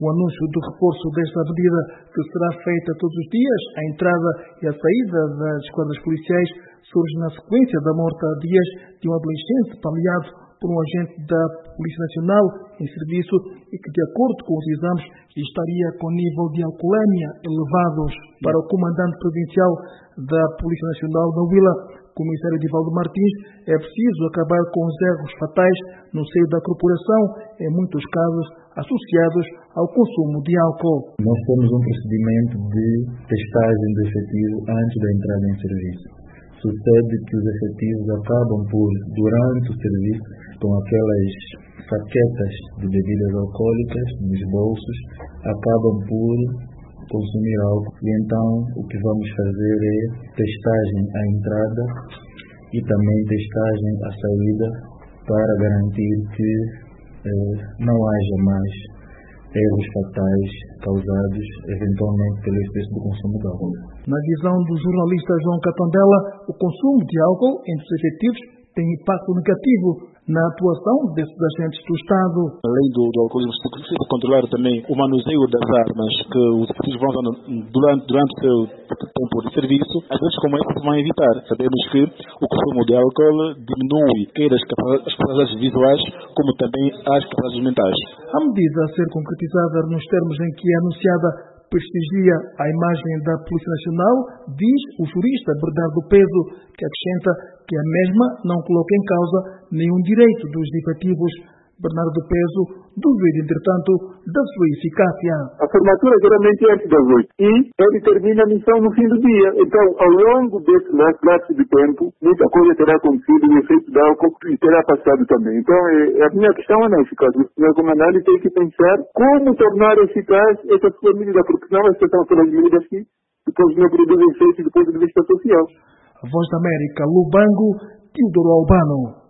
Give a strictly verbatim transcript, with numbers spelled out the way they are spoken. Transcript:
O anúncio do reforço desta medida, que será feita todos os dias, a entrada e a saída das esquadras policiais, surge na sequência da morte há dias de um adolescente baleado por um agente da Polícia Nacional em serviço e que, de acordo com os exames, estaria com nível de alcoolemia elevados. Para o comandante provincial da Polícia Nacional da Huila, comissário Divaldo Martins, é preciso acabar com os erros fatais no seio da corporação, em muitos casos associados ao consumo de álcool. Nós temos um procedimento de testagem do efetivo antes da entrada em serviço. Sucede que os efetivos acabam por, durante o serviço, com aquelas saquetas de bebidas alcoólicas nos bolsos, acabam por consumir álcool. E então o que vamos fazer é testagem à entrada e também testagem à saída para garantir que eh, não haja mais erros fatais causados eventualmente pelo excesso do consumo de álcool. Na visão do jornalista João Catandela, o consumo de álcool entre os efetivos tem impacto negativo na atuação desses agentes do Estado. Além do, do alcoolismo, se precisa controlar também o manuseio das armas que os efetivos vão usando durante, durante o seu tempo de serviço. Às vezes, como esse, se vão evitar. Sabemos que o consumo de álcool diminui quer as capacidades visuais, como também as capacidades mentais. A medida a ser concretizada nos termos em que é anunciada prestigia a imagem da Polícia Nacional, diz o jurista Bernardo Peso, que acrescenta que a mesma não coloca em causa nenhum direito dos efetivos. Bernardo Peso duvida, entretanto, da sua eficácia. A formatura geralmente é antes das oito e ele termina a missão no fim do dia. Então, ao longo desse lapso de tempo, muita coisa terá acontecido e o efeito da álcool terá passado também. Então, é, a minha questão é eficaz. O senhor comandante tem que pensar como tornar eficaz essa sua medida, porque senão vai ser tão pelas medidas que depois não produzem efeito do ponto de vista social. A Voz da América, Lubango, Teodoro Albano.